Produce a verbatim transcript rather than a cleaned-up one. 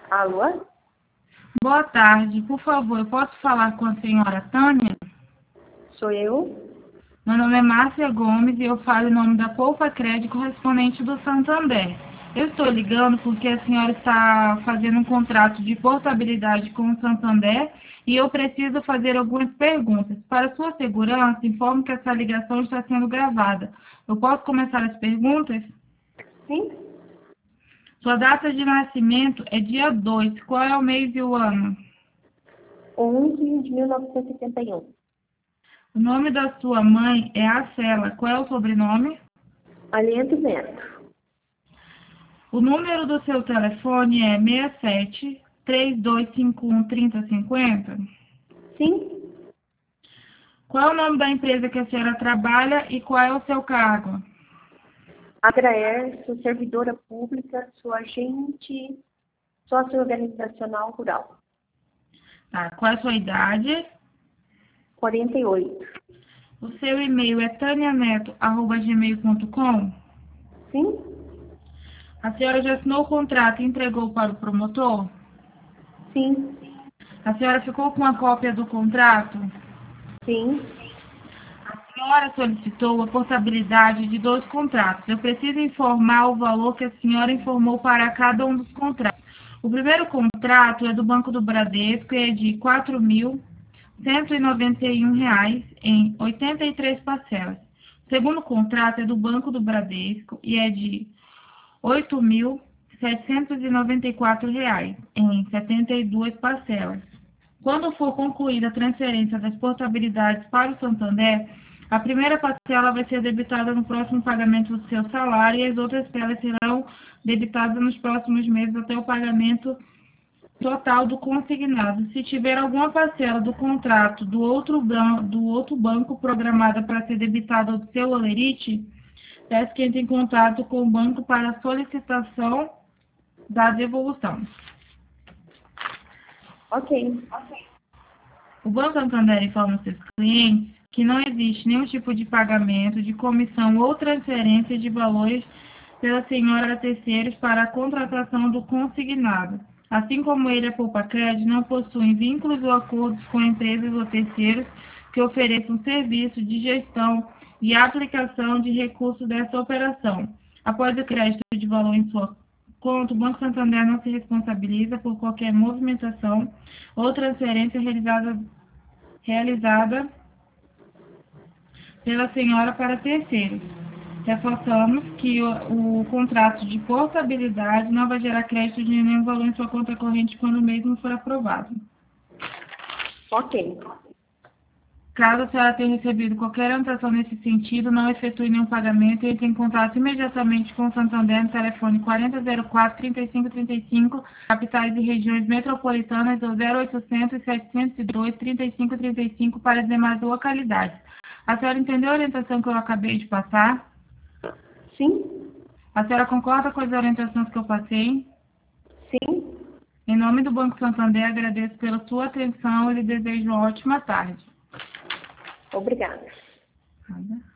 Alô? Boa tarde. Por favor, eu posso falar com a senhora Tânia? Sou eu? Meu nome é Márcia Gomes e eu falo em nome da Poupa Crédito correspondente do Santander. Eu estou ligando porque a senhora está fazendo um contrato de portabilidade com o Santander e eu preciso fazer algumas perguntas. Para sua segurança, informo que essa ligação está sendo gravada. Eu posso começar as perguntas? Sim? Sua data de nascimento é dia dois. Qual é o mês e o ano? onze de mil novecentos e setenta e um. O nome da sua mãe é Acela. Qual é o sobrenome? Aliento Neto. O número do seu telefone é seis sete, três dois cinco um, três zero cinco zero? Sim? Qual é o nome da empresa que a senhora trabalha e qual é o seu cargo? Agraer, sou servidora pública, sou agente sócio-organizacional rural. Tá. Qual é a sua idade? quarenta e oito. O seu e-mail é tanianeto arroba gmail ponto com? Sim? A senhora já assinou o contrato e entregou para o promotor? Sim? A senhora ficou com a cópia do contrato? Sim? A senhora solicitou a portabilidade de dois contratos. Eu preciso informar o valor que a senhora informou para cada um dos contratos. O primeiro contrato é do Banco do Bradesco e é de quatro mil cento e noventa e um reais em oitenta e três parcelas. O segundo contrato é do Banco do Bradesco e é de oito mil setecentos e noventa e quatro reais em setenta e duas parcelas. Quando for concluída a transferência das portabilidades para o Santander, a primeira parcela vai ser debitada no próximo pagamento do seu salário e as outras parcelas serão debitadas nos próximos meses até o pagamento total do consignado. Se tiver alguma parcela do contrato do outro, do outro banco programada para ser debitada do seu olerite, peço que entre em contato com o banco para a solicitação da devolução. Ok. O Banco Santander informa aos seus clientes que não existe nenhum tipo de pagamento, de comissão ou transferência de valores pela senhora a terceiros para a contratação do consignado. Assim como ele, a Poupa Crédito, não possui vínculos ou acordos com empresas ou terceiros que ofereçam serviço de gestão e aplicação de recursos dessa operação. Após o crédito de valor em sua conta, o Banco Santander não se responsabiliza por qualquer movimentação ou transferência realizada, realizada pela senhora para terceiros. Reforçamos que o, o contrato de portabilidade não vai gerar crédito de nenhum valor em sua conta corrente quando o mesmo for aprovado. Ok. Caso a senhora tenha recebido qualquer anotação nesse sentido, não efetue nenhum pagamento e entre em contato imediatamente com o Santander no telefone quarenta zero quatro, trinta e cinco trinta e cinco, capitais e regiões metropolitanas ou zero oitocentos, setecentos e dois, trinta e cinco trinta e cinco para as demais localidades. A senhora entendeu a orientação que eu acabei de passar? Sim? A senhora concorda com as orientações que eu passei? Sim? Em nome do Banco Santander, agradeço pela sua atenção e lhe desejo uma ótima tarde. Obrigada. Nada.